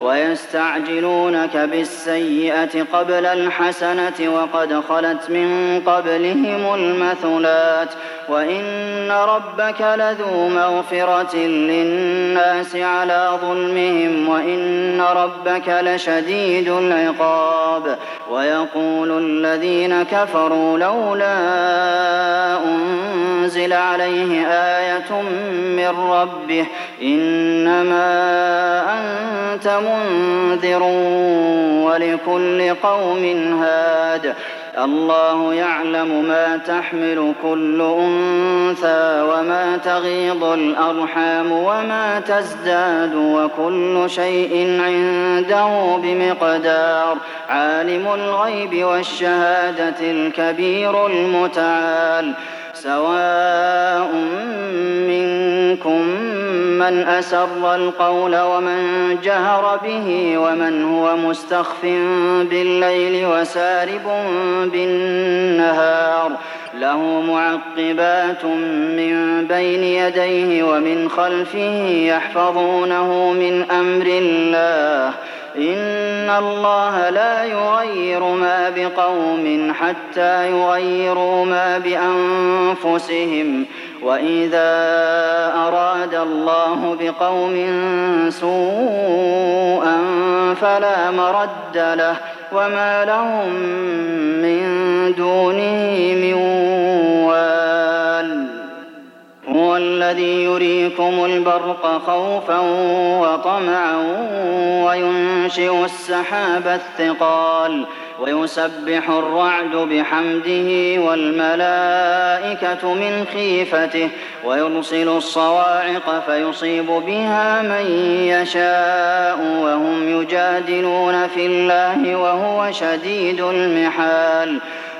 ويستعجلونك بالسيئة قبل الحسنة وقد خلت من قبلهم المثلات وإن ربك لذو مغفرة للناس على ظلمهم وإن ربك لشديد العقاب ويقول الذين كفروا لولا أنزل عليه آية من ربه إنما أنت منذر ولكل قوم هاد الله يعلم ما تحمل كل أنثى وما تغيض الأرحام وما تزداد وكل شيء عنده بمقدار عالم الغيب والشهادة الكبير المتعال سواء منكم من أسر القول ومن جهر به ومن هو مستخف بالليل وسارب بالنهار له معقبات من بين يديه ومن خلفه يحفظونه من أمر الله إن الله لا يغير ما بقوم حتى يغيروا ما بأنفسهم وإذا أراد الله بقوم سوءا فلا مرد له وما لهم من دونه من وال هو الذي يريكم البرق خوفا وطمعا وينشئ السحاب الثقال ويسبح الرعد بحمده والملائكة من خيفته ويرسل الصواعق فيصيب بها من يشاء وهم يجادلون في الله وهو شديد المحال